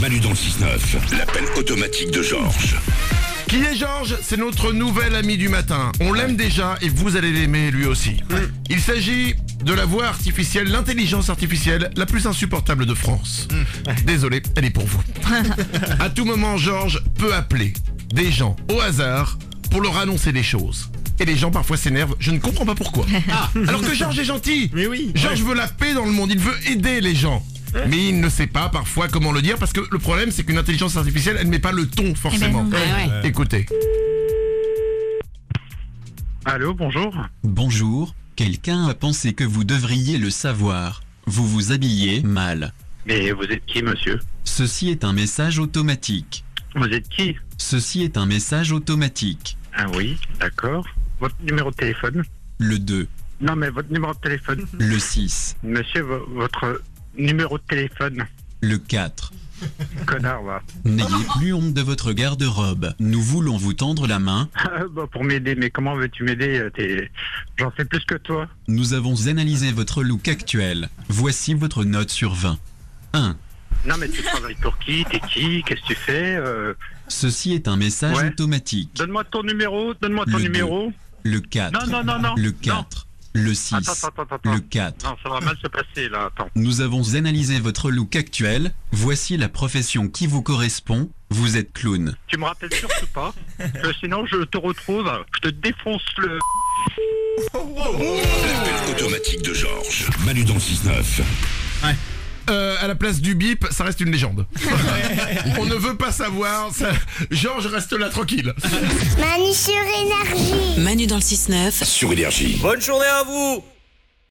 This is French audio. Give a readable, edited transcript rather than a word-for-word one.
Manu dans le 6-9, l'appel automatique de Georges. Qui est Georges? C'est notre nouvel ami du matin. On l'aime déjà et vous allez l'aimer lui aussi. Il s'agit de la voix artificielle, l'intelligence artificielle la plus insupportable de France. Désolé, elle est pour vous. À tout moment, Georges peut appeler des gens au hasard pour leur annoncer des choses. Et les gens parfois s'énervent, je ne comprends pas pourquoi. Alors que Georges est gentil. Mais oui. Georges veut la paix dans le monde, il veut aider les gens. Mais il ne sait pas parfois comment le dire parce que le problème c'est qu'une intelligence artificielle elle met pas le ton forcément. Écoutez. Allô, bonjour. Bonjour, quelqu'un a pensé que vous devriez le savoir. Vous vous habillez mal. Mais vous êtes qui, monsieur? Ceci est un message automatique. Vous êtes qui? Ceci est un message automatique. Ah oui, d'accord. Votre numéro de téléphone? Le 2, Non, mais votre numéro de téléphone. le 6, Monsieur, votre numéro de téléphone. le 4. Connard, va. N'ayez plus honte de votre garde-robe. Nous voulons vous tendre la main. Pour m'aider, mais comment veux-tu m'aider? J'en sais plus que toi. Nous avons analysé votre look actuel. Voici votre note sur 20. 1. Non, mais tu travailles pour qui? T'es qui? Qu'est-ce que tu fais? Ceci est un message Ouais. automatique. Donne-moi ton numéro, donne-moi ton Le numéro. Le 4. Non. Le 4. Le 6. Attends. Le 4. Non, ça va mal se passer, là, attends. Nous avons analysé votre look actuel. Voici la profession qui vous correspond. Vous êtes clown. Tu me rappelles surtout pas, que sinon je te retrouve, je te défonce le... L'appel automatique de Georges. Manu dans le 6-9. À la place du bip, ça reste une légende. On ne veut pas savoir. Georges reste là tranquille. Manu sur Énergie. Manu dans le 6-9. Sur Énergie. Bonne journée à vous.